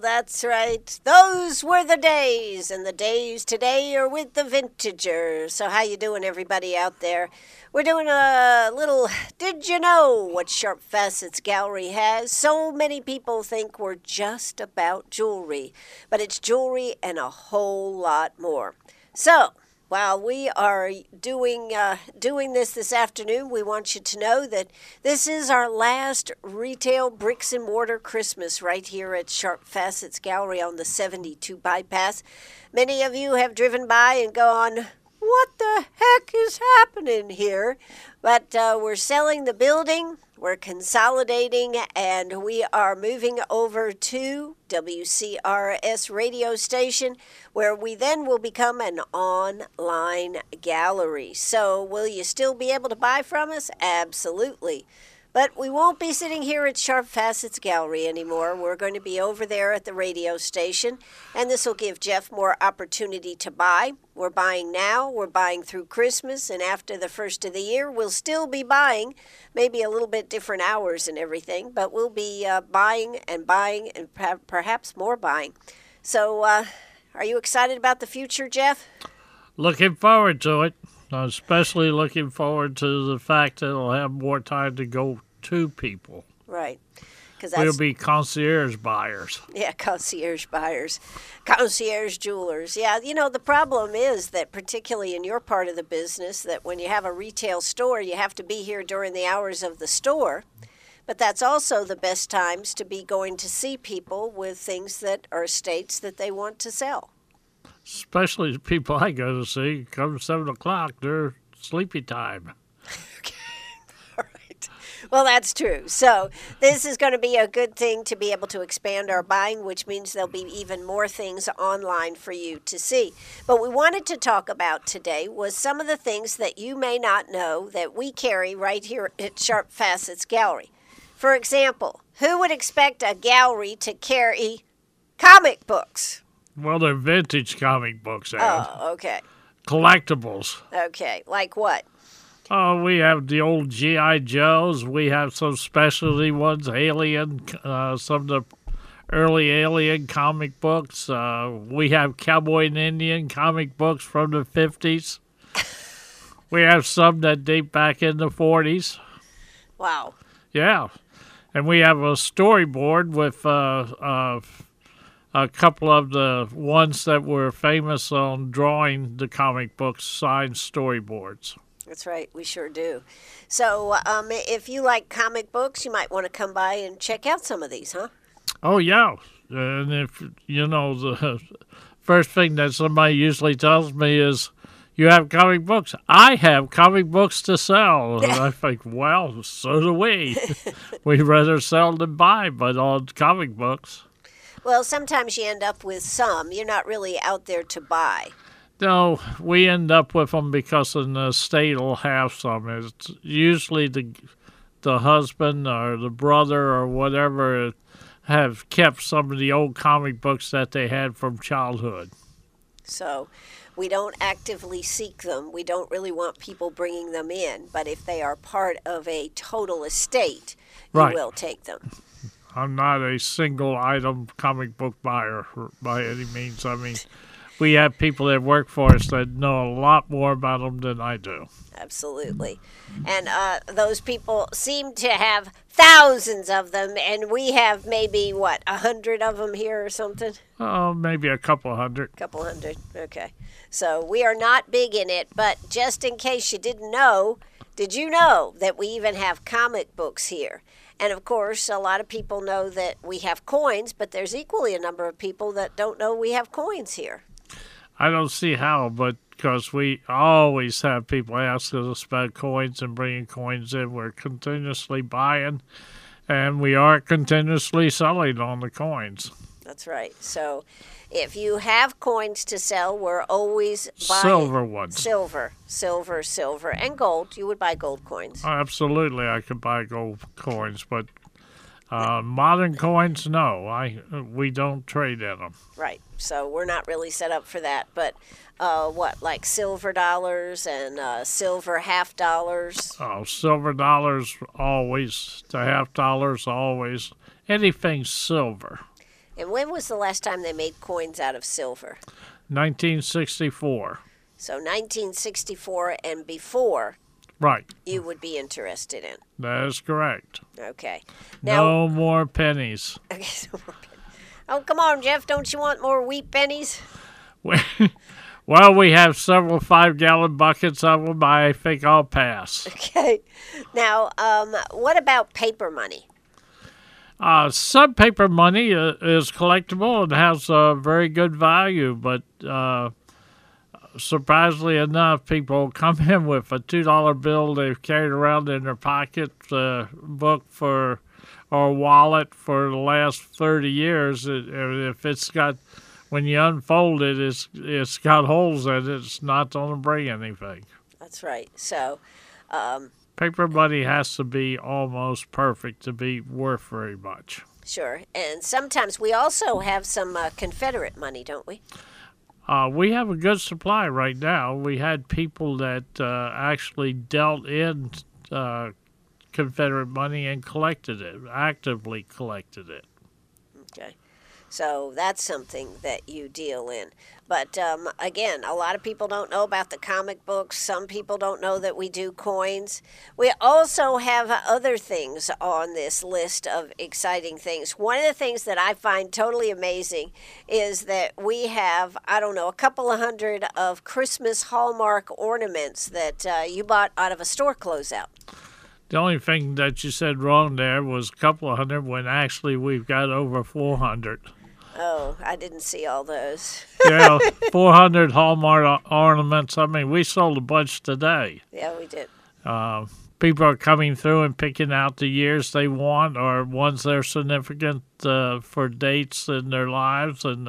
that's right. Those were the days, and the days today are with the vintagers. So how you doing, everybody out there? We're doing a little, did you know what Sharp Facets Gallery has? So many people think we're just about jewelry, but it's jewelry and a whole lot more. So, while we are doing this afternoon, we want you to know that this is our last retail bricks and mortar Christmas right here at Sharp Facets Gallery on the 72 bypass. Many of you have driven by and gone, what the heck is happening here? But we're selling the building, we're consolidating, and we are moving over to WCRS radio station, where we then will become an online gallery. So will you still be able to buy from us? Absolutely. But we won't be sitting here at Sharp Facets Gallery anymore. We're going to be over there at the radio station, and this will give Jeff more opportunity to buy. We're buying now, we're buying through Christmas, and after the first of the year, we'll still be buying, maybe a little bit different hours and everything, but we'll be buying and perhaps more buying. So, are you excited about the future, Jeff? Looking forward to it. Especially looking forward to the fact that it'll have more time to go to people. Right. We'll be concierge buyers. Yeah, concierge buyers. Concierge jewelers. Yeah, you know, the problem is that particularly in your part of the business, that when you have a retail store, you have to be here during the hours of the store. But that's also the best times to be going to see people with things that are estates that they want to sell. Especially the people I go to see, come 7 o'clock, they're sleepy time. Okay. All right. Well, that's true. So this is going to be a good thing to be able to expand our buying, which means there'll be even more things online for you to see. But we wanted to talk about today was some of the things that you may not know that we carry right here at Sharp Facets Gallery. For example, who would expect a gallery to carry comic books? Well, they're vintage comic books, Ann. Oh, okay. Collectibles. Okay, like what? Oh, we have the old G.I. Joes. We have some specialty ones, Alien, some of the early Alien comic books. We have Cowboy and Indian comic books from the 50s. We have some that date back in the 40s. Wow. Yeah. And we have a storyboard with a couple of the ones that were famous on drawing the comic books, signed storyboards. That's right, we sure do. So if you like comic books, you might want to come by and check out some of these, huh? Oh, yeah. And if, you know, the first thing that somebody usually tells me is, you have comic books? I have comic books to sell. And I think, well, so do we. We'd rather sell than buy, but on comic books. Well, sometimes you end up with some. You're not really out there to buy. No, we end up with them because an estate will have some. It's usually the husband or the brother or whatever have kept some of the old comic books that they had from childhood. So we don't actively seek them. We don't really want people bringing them in. But if they are part of a total estate, you will take them. I'm not a single-item comic book buyer by any means. I mean, we have people that work for us that know a lot more about them than I do. Absolutely. And those people seem to have thousands of them, and we have maybe, 100 of them here or something? Oh, maybe a couple hundred. Couple hundred, okay. So we are not big in it, but just in case you didn't know, did you know that we even have comic books here? And, of course, a lot of people know that we have coins, but there's equally a number of people that don't know we have coins here. I don't see how, but because we always have people ask us about coins and bringing coins in. We're continuously buying, and we are continuously selling on the coins. That's right. So if you have coins to sell, we're always buying silver ones. Silver, and gold. You would buy gold coins. Oh, absolutely, I could buy gold coins, but modern coins, no. We don't trade in them. Right. So we're not really set up for that. But like silver dollars and silver half dollars? Oh, silver dollars always. The half dollars always. Anything silver. And when was the last time they made coins out of silver? 1964. So 1964 and before, Right. you would be interested in. That is correct. Okay. No more pennies. Okay, so oh, come on, Jeff. Don't you want more wheat pennies? Well, we have several 5-gallon buckets of them. I think I'll pass. Okay. Now, what about paper money? Some paper money is collectible and has a very good value, but surprisingly enough, people come in with a $2 bill they've carried around in their pocket, book for or wallet for the last 30 years. If it's got, when you unfold it, it's got holes in it. It's not going to bring anything. That's right. So, paper money has to be almost perfect to be worth very much. sure. And sometimes we also have some Confederate money, don't we? We have a good supply right now. We had people that actually dealt in Confederate money and collected it, actively collected it. Okay. So that's something that you deal in. But again, a lot of people don't know about the comic books. Some people don't know that we do coins. We also have other things on this list of exciting things. One of the things that I find totally amazing is that we have, I don't know, a couple of hundred of Christmas Hallmark ornaments that you bought out of a store closeout. The only thing that you said wrong there was a couple of hundred when actually we've got over 400. Oh, I didn't see all those. Yeah, 400 Hallmark ornaments. I mean, we sold a bunch today. Yeah, we did. People are coming through and picking out the years they want or ones that are significant for dates in their lives. And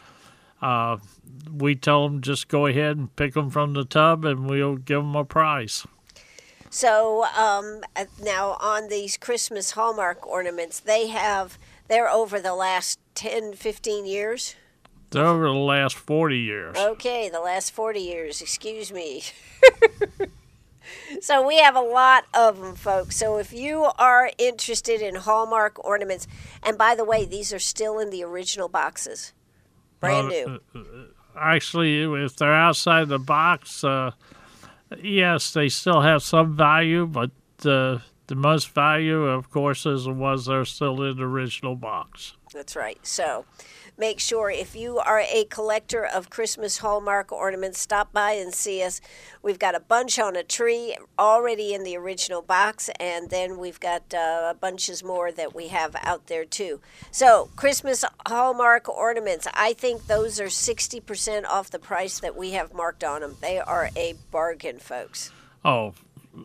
we tell them just go ahead and pick them from the tub and we'll give them a price. So now on these Christmas Hallmark ornaments, they're over the last 10, 15 years? They're over the last 40 years. Okay, the last 40 years, excuse me. So we have a lot of them, folks. So if you are interested in Hallmark ornaments, and by the way, these are still in the original boxes. Brand new. Actually, if they're outside the box, yes, they still have some value, but the most value, of course, is the ones that are still in the original box. That's right. So make sure if you are a collector of Christmas Hallmark ornaments, stop by and see us. We've got a bunch on a tree already in the original box, and then we've got bunches more that we have out there too. So Christmas Hallmark ornaments, I think those are 60% off the price that we have marked on them. They are a bargain, folks. Oh,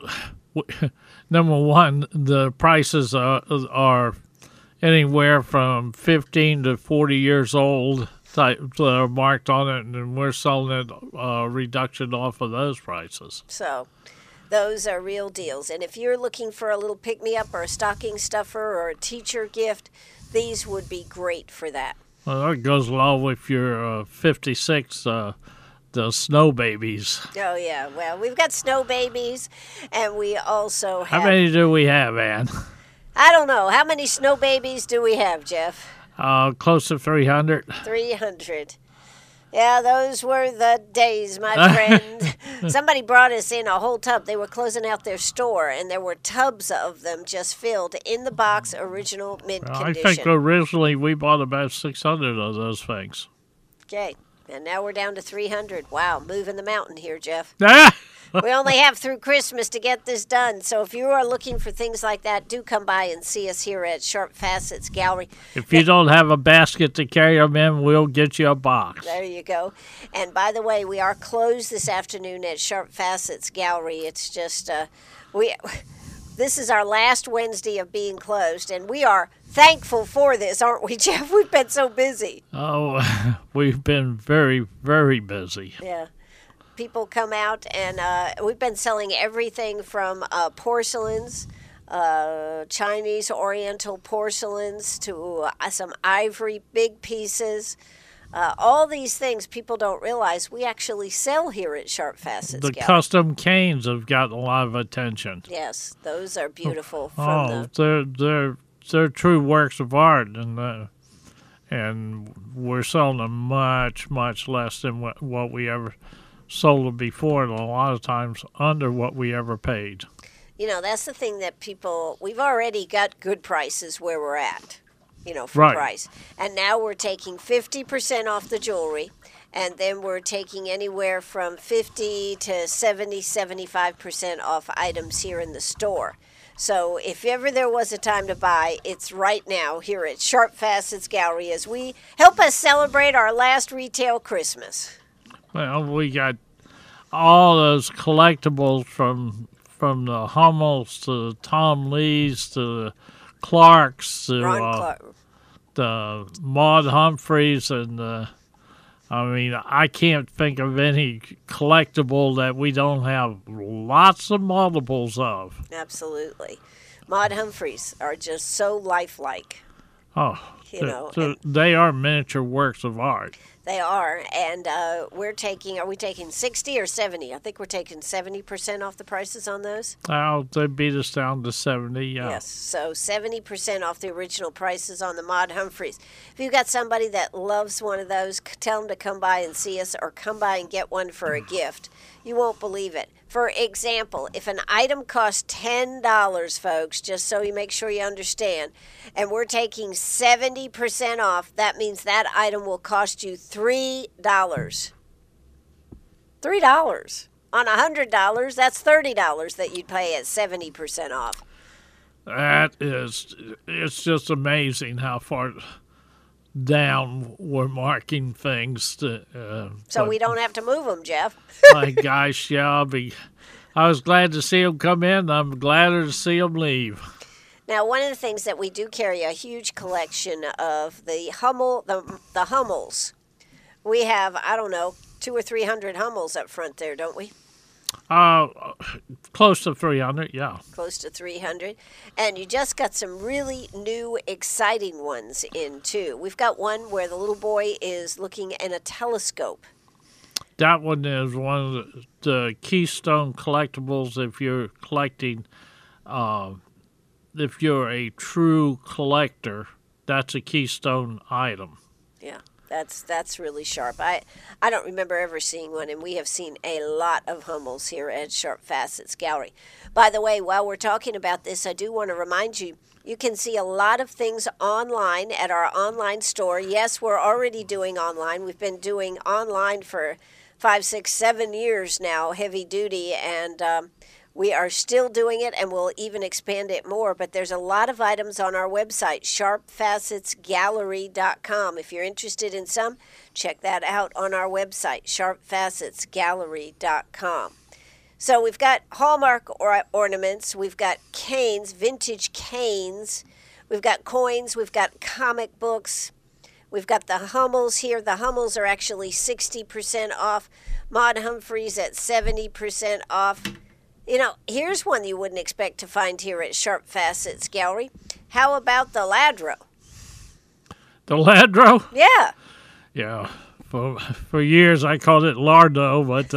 number one, the prices are anywhere from 15 to 40 years old type are marked on it, and we're selling it a reduction off of those prices. So those are real deals. And if you're looking for a little pick-me-up or a stocking stuffer or a teacher gift, these would be great for that. Well, that goes along with your 56 the snow babies. Oh, yeah. Well, we've got snow babies, and we also have... How many do we have, Ann? I don't know. How many snow babies do we have, Jeff? Close to 300. 300. Yeah, those were the days, my friend. Somebody brought us in a whole tub. They were closing out their store, and there were tubs of them just filled in the box, original mint condition. I think originally we bought about 600 of those things. Okay. And now we're down to 300. Wow, moving the mountain here, Jeff. Ah! We only have through Christmas to get this done. So if you are looking for things like that, do come by and see us here at Sharp Facets Gallery. If you don't have a basket to carry them in, we'll get you a box. There you go. And by the way, we are closed this afternoon at Sharp Facets Gallery. It's just, this is our last Wednesday of being closed, and we are thankful for this, aren't we, Jeff? We've been so busy. Oh, we've been very, very busy. Yeah. People come out, and we've been selling everything from porcelains, Chinese Oriental porcelains, to some ivory big pieces. All these things people don't realize we actually sell here at Sharp Facets The Gallery. custom canes have gotten a lot of attention. Yes, those are beautiful. They're true works of art, and and we're selling them much, much less than what we ever sold them before, and a lot of times under what we ever paid. You know, that's the thing that we've already got good prices where we're at, for Right. price. And now we're taking 50% off the jewelry, and then we're taking anywhere from 50 to 70, 75% off items here in the store. So if ever there was a time to buy, it's right now here at Sharp Facets Gallery as we help us celebrate our last retail Christmas. Well, we got all those collectibles from the Hummels to Tom Lee's to the Clarks to Ron Clark. the Maud Humphreys, and I can't think of any collectible that we don't have lots of multiples of. Absolutely. Maud Humphreys are just so lifelike. Oh, And they are miniature works of art. they are. And are we taking 60 or 70? I think we're taking 70% off the prices on those. Oh, they beat us down to 70, yeah. Yes, so 70% off the original prices on the Maud Humphreys. If you've got somebody that loves one of those, tell them to come by and see us or come by and get one for a gift. You won't believe it. For example, if an item costs $10, folks, just so you make sure you understand, and we're taking 70% off, that means that item will cost you $3. $3. On $100, that's $30 that you'd pay at 70% off. It's just amazing how far down we're marking things. So we don't have to move them, Jeff. My gosh, yeah, I was glad to see them come in. I'm gladder to see them leave. Now, one of the things that we do carry a huge collection of the Hummels. We have, 200 or 300 Hummels up front there, don't we? Close to 300, yeah. Close to 300. And you just got some really new, exciting ones in, too. We've got one where the little boy is looking in a telescope. That one is one of the Keystone collectibles if you're collecting, if you're a true collector, that's a Keystone item. Yeah. That's really sharp. I don't remember ever seeing one, and we have seen a lot of Hummels here at Sharp Facets Gallery. By the way, while we're talking about this, I do want to remind you, you can see a lot of things online at our online store. Yes, we're already doing online. We've been doing online for 5, 6, 7 years now, heavy duty, and we are still doing it, and we'll even expand it more. But there's a lot of items on our website, sharpfacetsgallery.com. If you're interested in some, check that out on our website, sharpfacetsgallery.com. So we've got Hallmark ornaments, we've got canes, vintage canes, we've got coins, we've got comic books, we've got the Hummels here. The Hummels are actually 60% off. Maud Humphreys at 70% off. Here's one you wouldn't expect to find here at Sharp Facets Gallery. How about the Ladro? The Ladro? Yeah. Yeah. For years I called it Lardo, but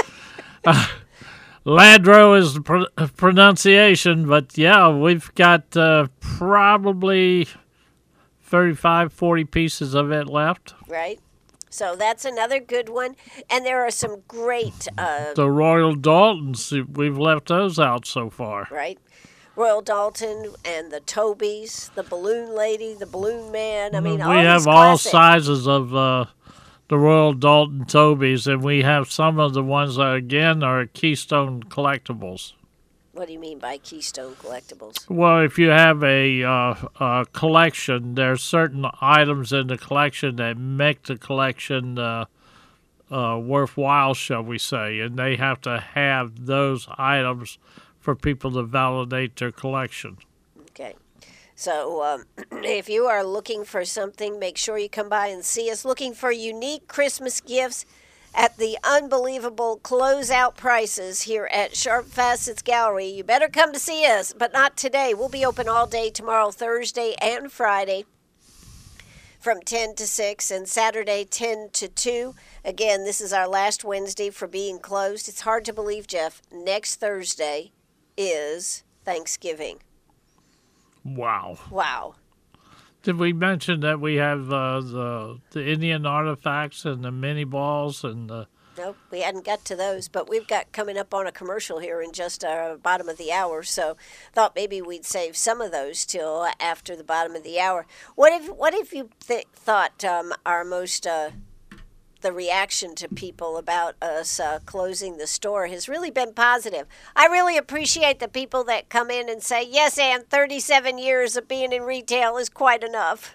Ladro is the pronunciation. But yeah, we've got probably 35, 40 pieces of it left. Right. So that's another good one. And there are some great... the Royal Daltons, we've left those out so far. Right. Royal Dalton and the Tobies, the Balloon Lady, the Balloon Man. We all have these all classic. sizes of the Royal Dalton Tobies, and we have some of the ones that, again, are Keystone collectibles. What do you mean by Keystone Collectibles? Well, if you have a collection, there are certain items in the collection that make the collection worthwhile, shall we say, and they have to have those items for people to validate their collection. Okay. So if you are looking for something, make sure you come by and see us. Looking for unique Christmas gifts at the unbelievable closeout prices here at Sharp Facets Gallery. You better come to see us, but not today. We'll be open all day tomorrow, Thursday and Friday, from 10 to 6, and Saturday 10 to 2. Again, this is our last Wednesday for being closed. It's hard to believe, Jeff. Next Thursday is Thanksgiving. Wow. Wow. Did we mention that we have the Indian artifacts and the mini balls and the... Nope, we hadn't got to those, but we've got coming up on a commercial here in just bottom of the hour, so thought maybe we'd save some of those till after the bottom of the hour. What if you thought our most the reaction to people about us closing the store has really been positive? I really appreciate the people that come in and say, "Yes, Ann, 37 years of being in retail is quite enough."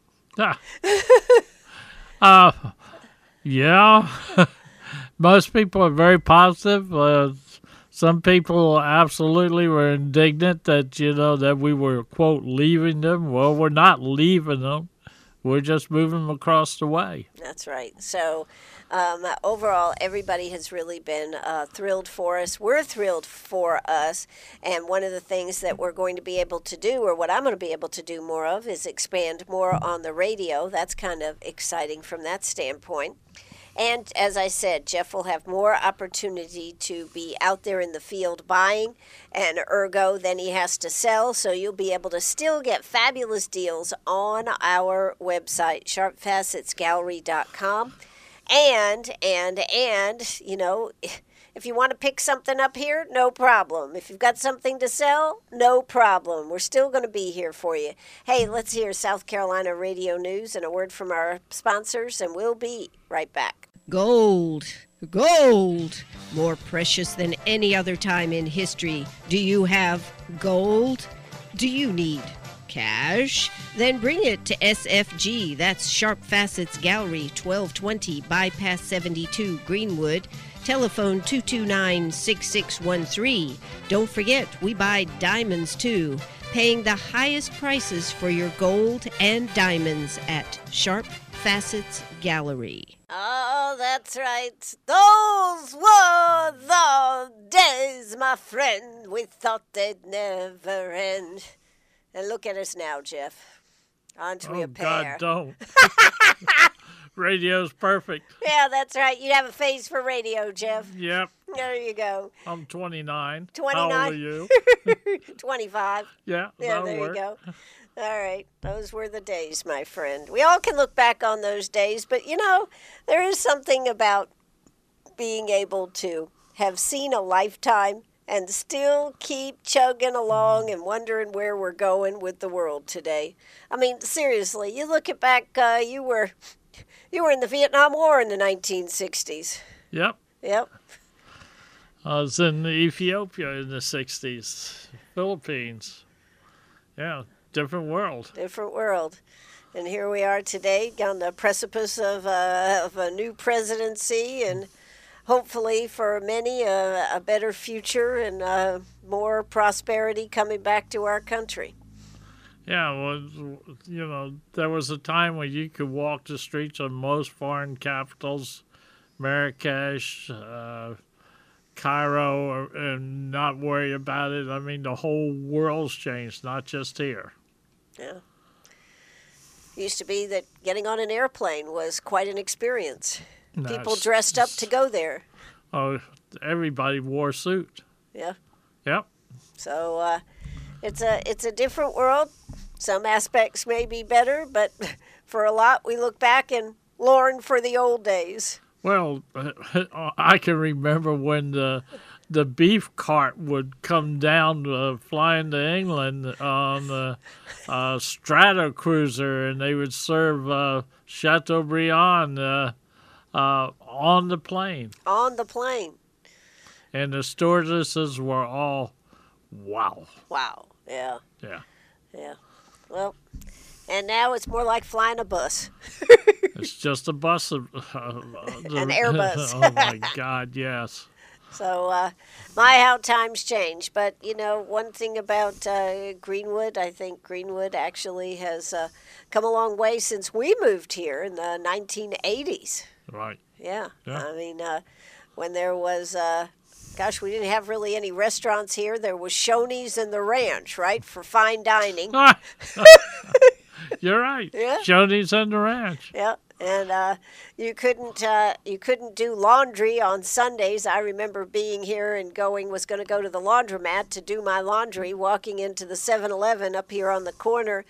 Yeah. Most people are very positive. Some people absolutely were indignant that, that we were, quote, leaving them. Well, we're not leaving them. We're just moving them across the way. That's right. So overall, everybody has really been thrilled for us. We're thrilled for us. And one of the things that we're going to be able to do, or what I'm going to be able to do more of, is expand more on the radio. That's kind of exciting from that standpoint. And as I said, Jeff will have more opportunity to be out there in the field buying, and ergo, then he has to sell. So you'll be able to still get fabulous deals on our website, sharpfacetsgallery.com. And, if you want to pick something up here, no problem. If you've got something to sell, no problem. We're still going to be here for you. Hey, let's hear South Carolina Radio News and a word from our sponsors, and we'll be right back. Gold. Gold. More precious than any other time in history. Do you have gold? Do you need cash? Then bring it to SFG. That's Sharp Facets Gallery, 1220 Bypass 72, Greenwood. Telephone 229-6613. Don't forget, we buy diamonds too. Paying the highest prices for your gold and diamonds at Sharp Facets Gallery. Oh, that's right. Those were the days, my friend. We thought they'd never end. And look at us now, Jeff. Aren't we a pair? God, don't. Radio's perfect. Yeah, that's right. You have a face for radio, Jeff. Yep. There you go. I'm 29. 29? How old are you? 25. Yeah, there work. You go. All right. Those were the days, my friend. We all can look back on those days, but, there is something about being able to have seen a lifetime and still keep chugging along and wondering where we're going with the world today. I mean, seriously, you look at back, you were in the Vietnam War in the 1960s. Yep. Yep. I was in Ethiopia in the 60s, Philippines. Yeah, different world. Different world. And here we are today on the precipice of a new presidency, and hopefully for many a better future and more prosperity coming back to our country. Yeah, well, there was a time when you could walk the streets of most foreign capitals, Marrakesh, Cairo, and not worry about it. I mean, the whole world's changed, not just here. Yeah. Used to be that getting on an airplane was quite an experience. People dressed up to go there. Oh, everybody wore a suit. Yeah. Yep. So it's a different world. Some aspects may be better, but for a lot, we look back and mourn for the old days. Well, I can remember when the beef cart would come down flying to England on the Strato Cruiser, and they would serve Chateaubriand on the plane. On the plane. And the stewardesses were all, wow. Wow, yeah. Yeah. Yeah. Well, and now it's more like flying a bus. It's just a bus. An Airbus. Oh, my God, yes. So, how times change. But, one thing about Greenwood, I think Greenwood actually has come a long way since we moved here in the 1980s. Right. Yeah. I mean, when there was, we didn't have really any restaurants here. There was Shoney's and the Ranch, right, for fine dining. You're right. Yeah. Shoney's and the Ranch. Yeah. And you couldn't do laundry on Sundays. I remember being here and was going to go to the laundromat to do my laundry, walking into the 7-Eleven up here on the corner,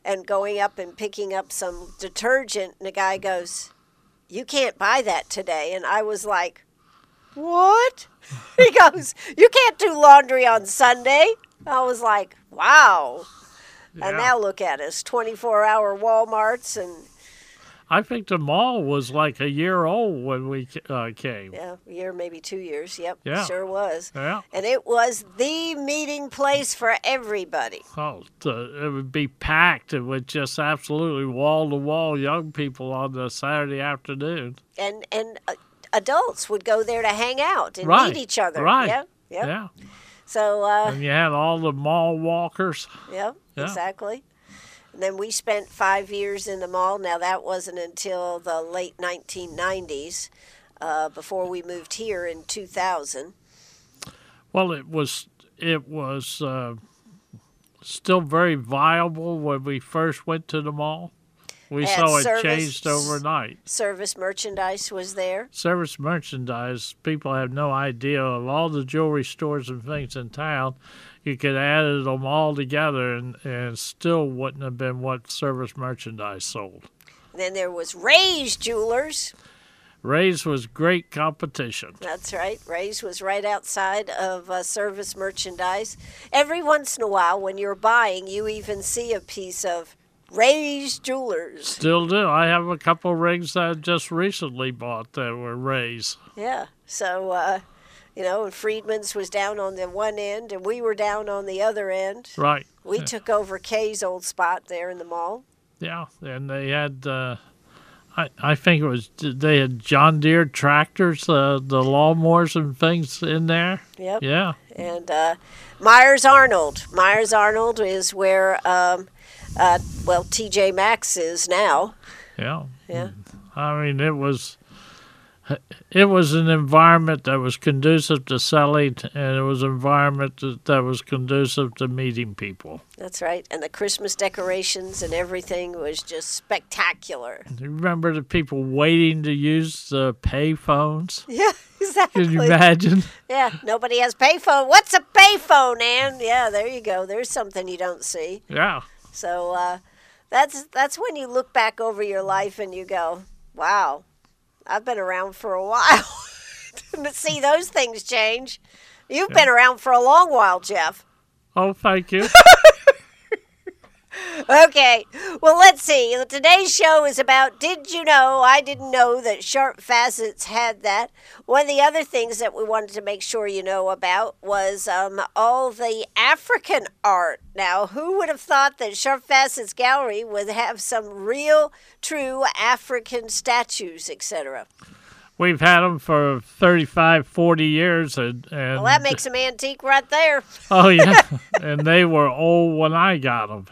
and going up and picking up some detergent, and the guy goes, "You can't buy that today." And I was like, "What?" He goes, "You can't do laundry on Sunday." I was like, wow. Yeah. And now look at us, 24-hour Walmarts and I think the mall was like a year old when we came. yeah, a year, maybe 2 years. Yep, Yeah. sure was. Yeah. And it was the meeting place for everybody. Oh, it would be packed. It would just absolutely wall-to-wall young people on the Saturday afternoon. And adults would go there to hang out and Right, meet each other. right. Yeah, yeah. Yeah. So, And you had all the mall walkers. yeah, Yeah. exactly. And then we spent 5 years in the mall. Now, that wasn't until the late 1990s, before we moved here in 2000. Well, it was still very viable when we first went to the mall. We Had saw it service- changed overnight. Service merchandise was there. Service merchandise, people have no idea of all the jewelry stores and things in town. You could add them all together and still wouldn't have been what service merchandise sold. And then there was Ray's Jewelers. Ray's was great competition. That's right. Ray's was right outside of service merchandise. Every once in a while, when you're buying, you even see a piece of Ray's Jewelers. Still do. I have a couple rings that I just recently bought that were Ray's. Yeah. So, and Friedman's was down on the one end, and we were down on the other end. Right. We took over Kay's old spot there in the mall. Yeah, and they had, I think it was, they had John Deere tractors, the lawnmowers and things in there. Yep. Yeah. And Myers Arnold. Myers Arnold is where, TJ Maxx is now. Yeah. Yeah. I mean, it was an environment that was conducive to selling, and it was an environment that was conducive to meeting people. That's right. And the Christmas decorations and everything was just spectacular. You remember the people waiting to use the pay phones? Yeah, exactly. Can you imagine? Yeah, nobody has payphone. What's a payphone, Ann? Yeah, there you go. There's something you don't see. Yeah. So that's when you look back over your life and you go, wow, I've been around for a while. To see those things change. You've been around for a long while, Jeff. Oh, thank you. Okay, well, let's see. Today's show is about, did you know? I didn't know that Sharp Facets had that. One of the other things that we wanted to make sure you know about was all the African art. Now, who would have thought that Sharp Facets Gallery would have some real, true African statues, etc.? We've had them for 35, 40 years. And Well, that makes them antique right there. Oh, yeah. And they were old when I got them.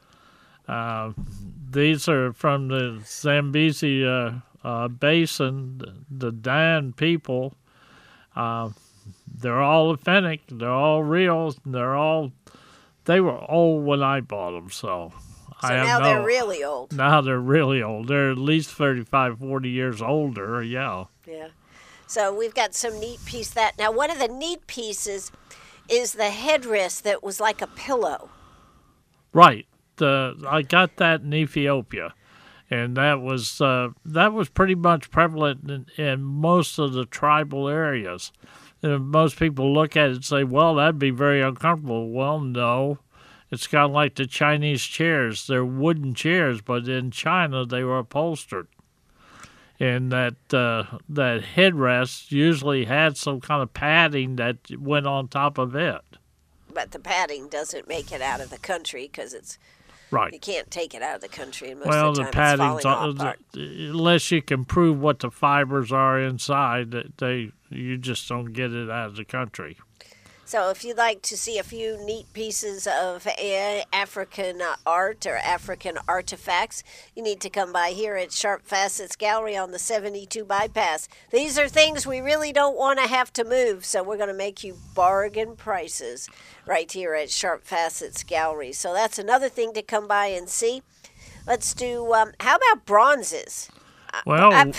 These are from the Zambezi Basin, the Dan people. They're all authentic. They're all real. They were old when I bought them, so So now they're really old. Now they're really old. They're at least 35, 40 years older, yeah. Yeah. So we've got some neat piece that. Now, one of the neat pieces is the headrest that was like a pillow. Right. I got that in Ethiopia, and that was pretty much prevalent in most of the tribal areas. And most people look at it and say, well, that'd be very uncomfortable. Well, no. It's kind of like the Chinese chairs. They're wooden chairs, but in China they were upholstered. And that headrest usually had some kind of padding that went on top of it. But the padding doesn't make it out of the country because it's Right. you can't take it out of the country, and most Well, of the the time it's padding's falling apart. unless you can prove what the fibers are inside, you just don't get it out of the country. So if you'd like to see a few neat pieces of African art or African artifacts, you need to come by here at Sharp Facets Gallery on the 72 bypass. These are things we really don't want to have to move, so we're going to make you bargain prices right here at Sharp Facets Gallery. So that's another thing to come by and see. Let's do, how about bronzes? Well,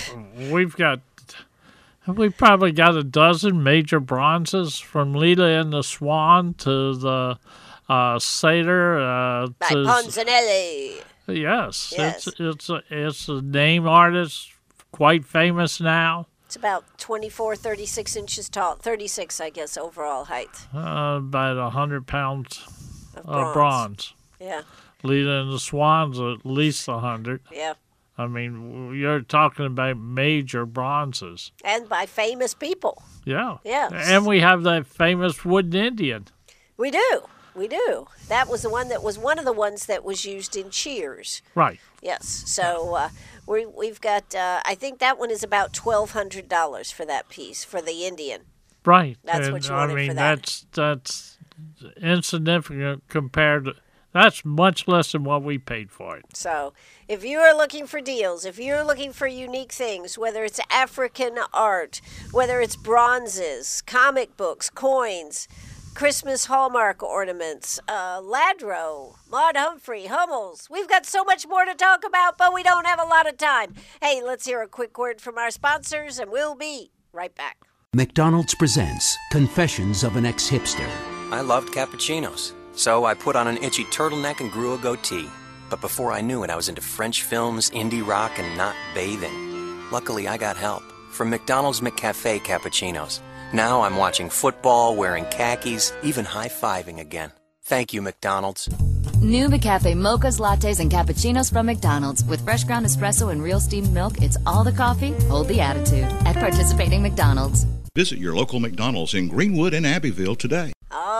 we've probably got a dozen major bronzes, from Leda and the Swan to the Satyr. By Ponzanelli. Yes, Yes. it's a name artist, quite famous now. It's about 24, 36 inches tall. 36, I guess, overall height About 100 pounds of of bronze. Yeah, Lita and the Swans at least 100. yeah. I mean, you're talking about major bronzes. And by famous people. Yeah. Yes. And we have that famous wooden Indian. We do. We do. That was the one that was one of the ones that was used in Cheers. Right. Yes. So we've got, I think that one is about $1,200 for that piece, for the Indian. Right. That's and what you wanted for that. That's insignificant compared to, that's much less than what we paid for it. So if you are looking for deals, if you're looking for unique things, whether it's African art, whether it's bronzes, comic books, coins, Christmas Hallmark ornaments, Ladro, Maud Humphrey, Hummels. We've got so much more to talk about, but we don't have a lot of time. Hey, let's hear a quick word from our sponsors, and we'll be right back. McDonald's presents Confessions of an Ex-Hipster. I loved cappuccinos, so I put on an itchy turtleneck and grew a goatee. But before I knew it, I was into French films, indie rock, and not bathing. Luckily, I got help from McDonald's McCafe cappuccinos. Now I'm watching football, wearing khakis, even high-fiving again. Thank you, McDonald's. New McCafe mochas, lattes, and cappuccinos from McDonald's. With fresh ground espresso and real steamed milk, it's all the coffee, hold the attitude. At participating McDonald's. Visit your local McDonald's in Greenwood and Abbeville today.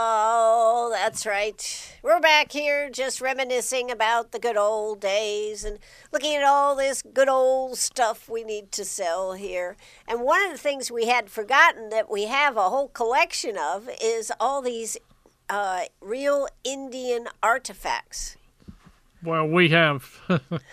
Oh, that's right. We're back here just reminiscing about the good old days and looking at all this good old stuff we need to sell here. And one of the things we had forgotten that we have a whole collection of is all these real Indian artifacts. Well, we have,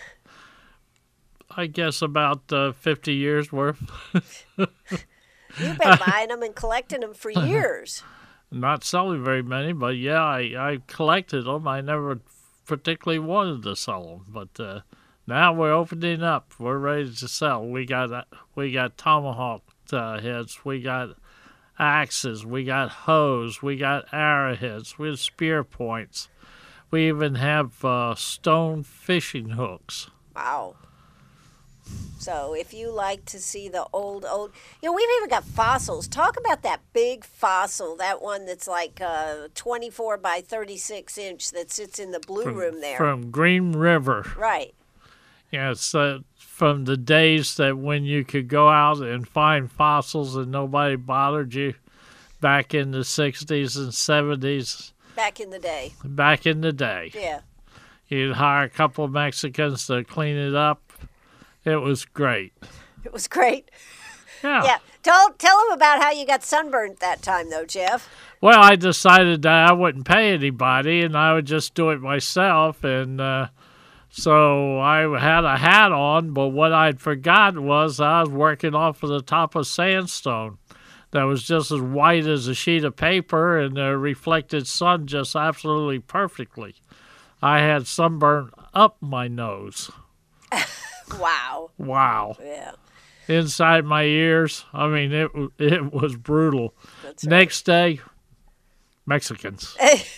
I guess, about 50 years worth. You've been buying them and collecting them for years. Not selling very many, but yeah, I collected them. I never particularly wanted to sell them, but now we're opening up. We're ready to sell. We got tomahawk heads. We got axes. We got hoes. We got arrowheads. We have spear points. We even have stone fishing hooks. Wow. So if you like to see the old, we've even got fossils. Talk about that big fossil, that one that's like 24 by 36 inch that sits in the blue room there. From Green River. Right. Yeah, it's from the days that when you could go out and find fossils and nobody bothered you back in the 60s and 70s. Back in the day. Back in the day. Yeah. You'd hire a couple of Mexicans to clean it up. It was great. It was great. Yeah. Yeah. Tell them about how you got sunburned that time, though, Jeff. Well, I decided that I wouldn't pay anybody, and I would just do it myself. And so I had a hat on, but what I'd forgotten was I was working off of the top of sandstone that was just as white as a sheet of paper, and the reflected sun just absolutely perfectly. I had sunburn up my nose. Wow. Wow. Yeah. Inside my ears. I mean, it was brutal. That's right. Next day, Mexicans.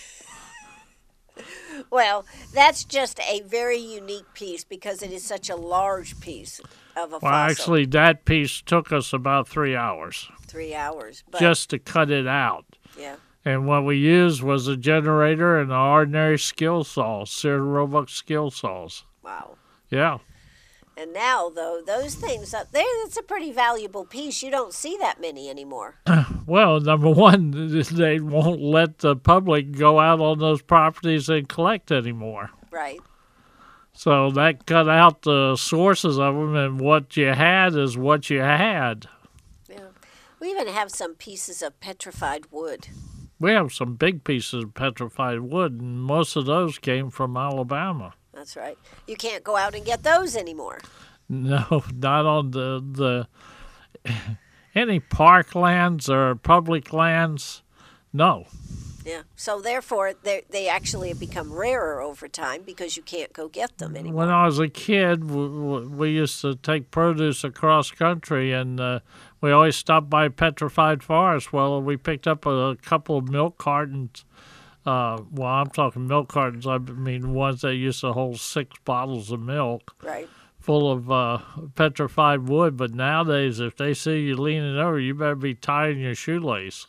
Well, that's just a very unique piece because it is such a large piece of a fossil. Well, actually, that piece took us about 3 hours. 3 hours. But, just to cut it out. Yeah. And what we used was a generator and an ordinary skill saw, Sears Roebuck skill saws. Wow. Yeah. And now, though, those things up there, that's a pretty valuable piece. You don't see that many anymore. Well, number one, they won't let the public go out on those properties and collect anymore. Right. So that cut out the sources of them, and what you had is what you had. Yeah. We even have some pieces of petrified wood. We have some big pieces of petrified wood, and most of those came from Alabama. That's right. You can't go out and get those anymore. No, not on the any park lands or public lands. No. Yeah. So therefore, they actually have become rarer over time because you can't go get them anymore. When I was a kid, we used to take produce across country, and we always stopped by Petrified Forest. Well, we picked up a couple of milk cartons Well, I'm talking milk cartons. I mean ones that used to hold 6 bottles of milk. Right. Full of petrified wood. But nowadays, if they see you leaning over, you better be tying your shoelace.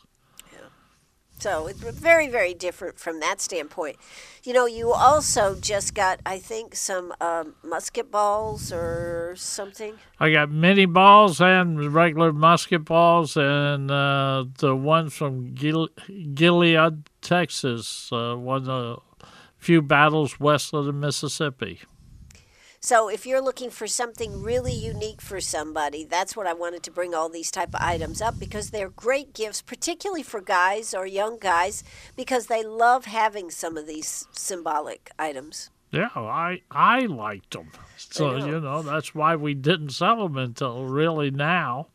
So it's very, very different from that standpoint. You also just got, I think, some musket balls or something. I got mini balls and regular musket balls, and the ones from Gilead, Texas, won a few battles west of the Mississippi. So if you're looking for something really unique for somebody, that's what I wanted to bring all these type of items up, because they're great gifts, particularly for guys or young guys, because they love having some of these symbolic items. Yeah, I liked them. So, that's why we didn't sell them until really now.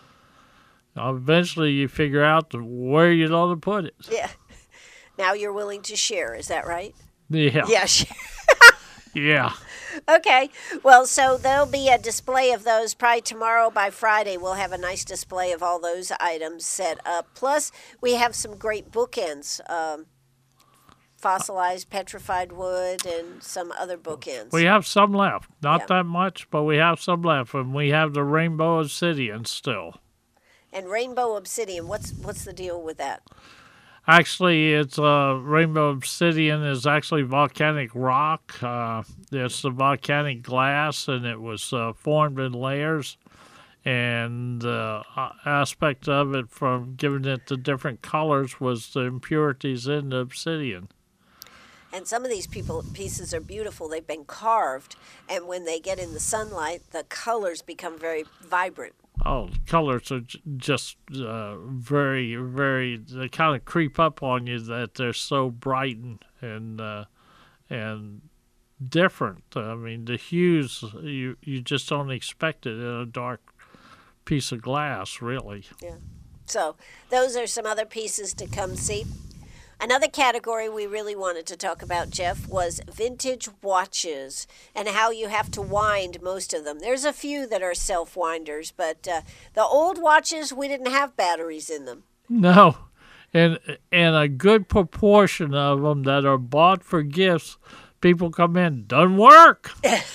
Eventually you figure out where you're going to put it. Yeah. Now you're willing to share, is that right? Yeah. Yeah, Yeah. Okay. Well, so there'll be a display of those probably tomorrow. By Friday, we'll have a nice display of all those items set up. Plus, we have some great bookends, fossilized petrified wood and some other bookends. We have some left. Not that much, but we have some left. And we have the Rainbow Obsidian still. And Rainbow Obsidian, what's the deal with that? Actually, it's Rainbow Obsidian is actually volcanic rock. It's the volcanic glass, and it was formed in layers. And the aspect of it from giving it the different colors was the impurities in the obsidian. And some of these pieces are beautiful. They've been carved, and when they get in the sunlight, the colors become very vibrant. Oh, colors are just very, very. They kind of creep up on you that they're so bright and different. I mean, the hues you just don't expect it in a dark piece of glass, really. Yeah. So those are some other pieces to come see. Another category we really wanted to talk about, Jeff, was vintage watches and how you have to wind most of them. There's a few that are self-winders, but the old watches, we didn't have batteries in them. No, and a good proportion of them that are bought for gifts, people come in, doesn't work.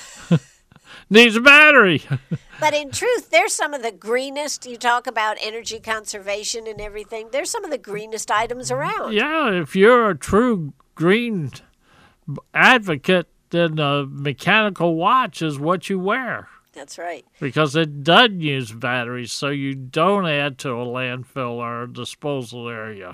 Needs a battery. But in truth, they're some of the greenest. You talk about energy conservation and everything. They're some of the greenest items around. Yeah, if you're a true green advocate, then a mechanical watch is what you wear. That's right. Because it doesn't use batteries, so you don't add to a landfill or a disposal area.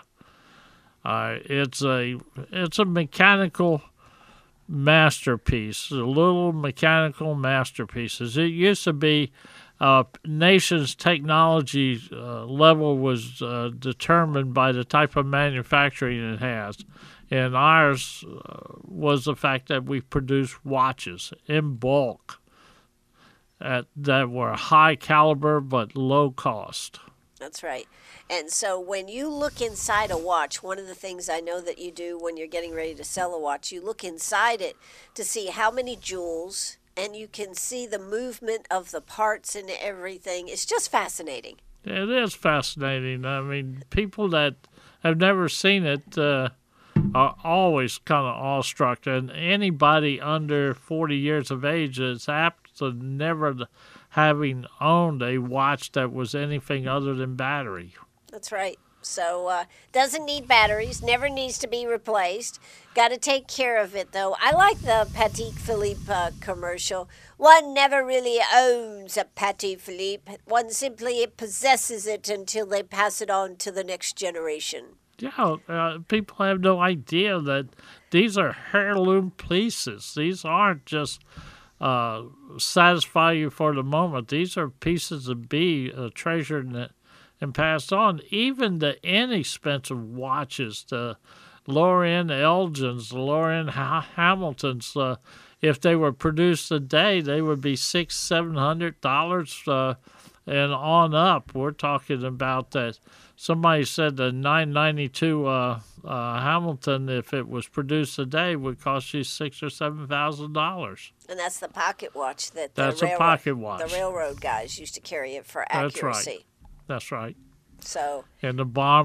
It's a mechanical masterpiece, little mechanical masterpieces. It used to be nation's technology level was determined by the type of manufacturing it has. And ours was the fact that we produced watches in bulk that were high caliber but low cost. That's right. And so when you look inside a watch, one of the things I know that you do when you're getting ready to sell a watch, you look inside it to see how many jewels, and you can see the movement of the parts and everything. It's just fascinating. It is fascinating. I mean, people that have never seen it are always kind of awestruck. And anybody under 40 years of age is apt to never having owned a watch that was anything other than battery. That's right. So doesn't need batteries, never needs to be replaced. Got to take care of it, though. I like the Patek Philippe commercial. One never really owns a Patek Philippe. One simply possesses it until they pass it on to the next generation. Yeah, people have no idea that these are heirloom pieces. These aren't just satisfy you for the moment. These are pieces of be treasured and passed on. Even the inexpensive watches, the lower-end Elgins, the lower-end Hamiltons, if they were produced today, they would be $600-700 and on up. We're talking about that. Somebody said the 992 Hamilton, if it was produced today, would cost you $6,000 or $7,000. And that's the pocket watch that a pocket watch. The railroad guys used to carry it for accuracy. That's right. So. And the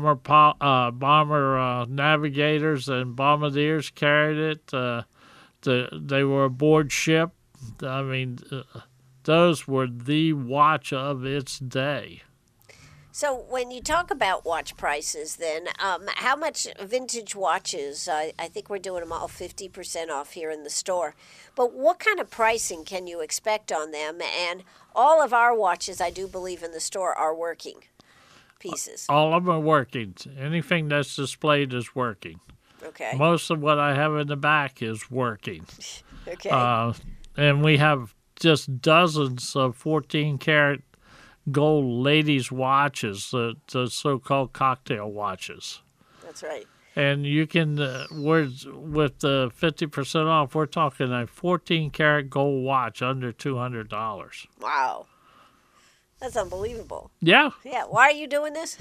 bomber navigators and bombardiers carried it. They were aboard ship. I mean, those were the watch of its day. So when you talk about watch prices, then how much vintage watches? I think we're doing them all 50% off here in the store. But what kind of pricing can you expect on them? And all of our watches, I do believe, in the store are working pieces. All of them are working. Anything that's displayed is working. Okay. Most of what I have in the back is working. Okay. And we have just dozens of 14-karat gold ladies' watches, the so-called cocktail watches. That's right. And you can, with the 50% off, we're talking a 14-karat gold watch under $200. Wow. That's unbelievable. Yeah. Yeah. Why are you doing this?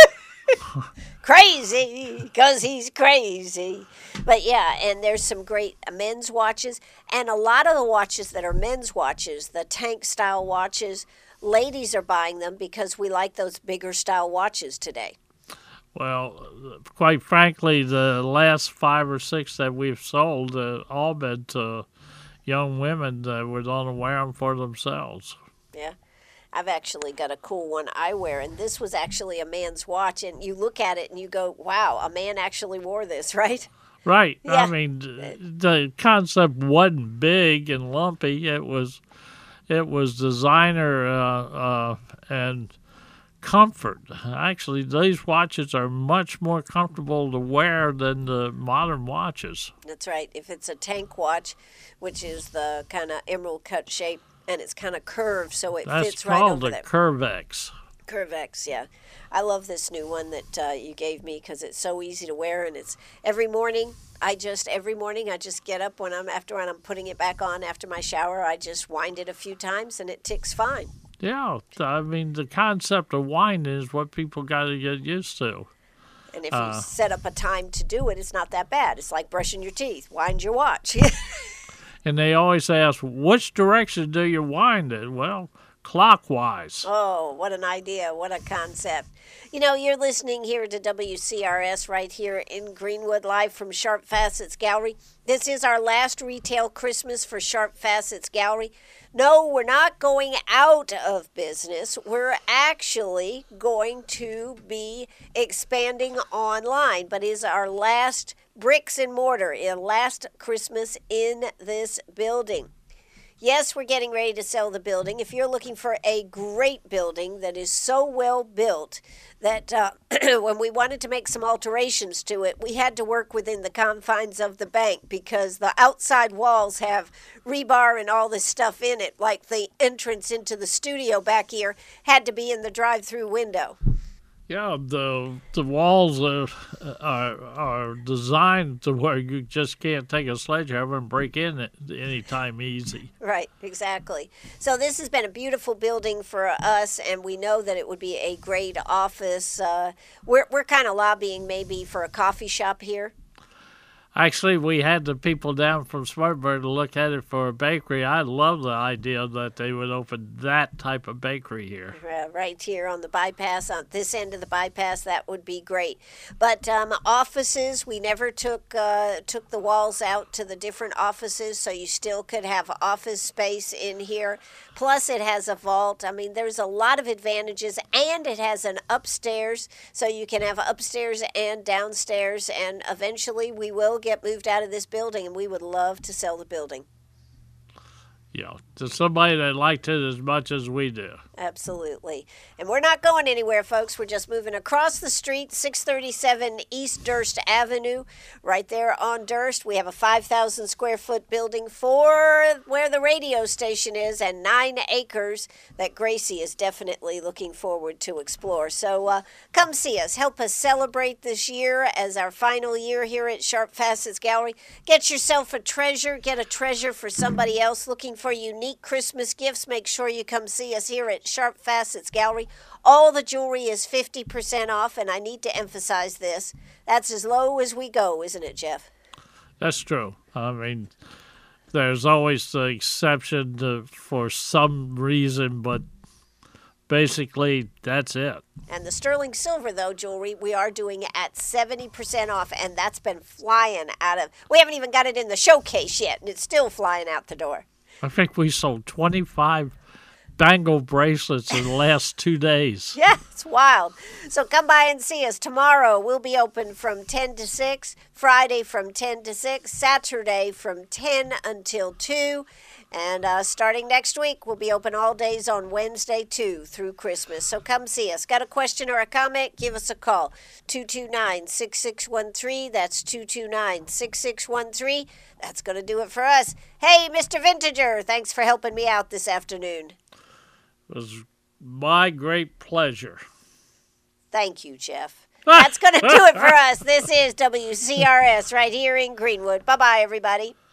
Crazy, because he's crazy. But yeah, and there's some great men's watches. And a lot of the watches that are men's watches, the tank-style watches, ladies are buying them because we like those bigger style watches today. Well, quite frankly, the last 5 or 6 that we've sold all been to young women that would want to wear them for themselves. Yeah. I've actually got a cool one I wear, and this was actually a man's watch, and you look at it and you go, wow, a man actually wore this, right? Right. Yeah. I mean, the concept wasn't big and lumpy. It was designer and comfort. Actually, these watches are much more comfortable to wear than the modern watches. That's right. If it's a tank watch, which is the kind of emerald cut shape, and it's kind of curved, so it fits right over there. That's called a Curvex. Curvex, yeah. I love this new one that you gave me because it's so easy to wear, and it's every morning I just get up when I'm putting it back on after my shower. I just wind it a few times, and it ticks fine. Yeah, I mean, the concept of winding is what people got to get used to. And if you set up a time to do it, it's not that bad. It's like brushing your teeth. Wind your watch. And they always ask, which direction do you wind it? Well, clockwise. Oh, what an idea. What a concept. You know, you're listening here to WCRS right here in Greenwood, live from Sharp Facets Gallery. This is our last retail Christmas for Sharp Facets Gallery. No, we're not going out of business. We're actually going to be expanding online, but is our last bricks and mortar, last Christmas in this building. Yes, we're getting ready to sell the building. If you're looking for a great building that is so well built that when we wanted to make some alterations to it, we had to work within the confines of the bank because the outside walls have rebar and all this stuff in it, like the entrance into the studio back here had to be in the drive-through window. Yeah, the walls are designed to where you just can't take a sledgehammer and break in it anytime easy. Right, exactly. So this has been a beautiful building for us, and we know that it would be a great office. We're kind of lobbying maybe for a coffee shop here. Actually, we had the people down from Smartburg to look at it for a bakery. I love the idea that they would open that type of bakery here. Right here on the bypass, on this end of the bypass, that would be great. But offices, we never took the walls out to the different offices, so you still could have office space in here. Plus, it has a vault. I mean, there's a lot of advantages, and it has an upstairs, so you can have upstairs and downstairs, and eventually we will get moved out of this building, and we would love to sell the building. Yeah, to somebody that liked it as much as we do. Absolutely. And we're not going anywhere, folks. We're just moving across the street, 637 East Durst Avenue, right there on Durst. We have a 5,000 square foot building for where the radio station is and 9 acres that Gracie is definitely looking forward to explore. So come see us. Help us celebrate this year as our final year here at Sharp Facets Gallery. Get yourself a treasure. Get a treasure for somebody else looking for unique Christmas gifts. Make sure you come see us here at Sharp Facets Gallery. All the jewelry is 50% off, and I need to emphasize this. That's as low as we go, isn't it, Jeff? That's true. I mean, there's always the exception for some reason, but basically, that's it. And the sterling silver, though, jewelry, we are doing at 70% off, and that's been flying out of... We haven't even got it in the showcase yet, and it's still flying out the door. I think we sold 25 bangle bracelets in the last 2 days. Yeah, it's wild. So come by and see us. Tomorrow we'll be open from 10 to 6, Friday from 10 to 6, Saturday from 10 until 2, and starting next week, we'll be open all days on Wednesday, too, through Christmas. So come see us. Got a question or a comment? Give us a call. 229-6613. That's 229-6613. That's going to do it for us. Hey, Mr. Vintager, thanks for helping me out this afternoon. It was my great pleasure. Thank you, Jeff. That's going to do it for us. This is WCRS right here in Greenwood. Bye-bye, everybody.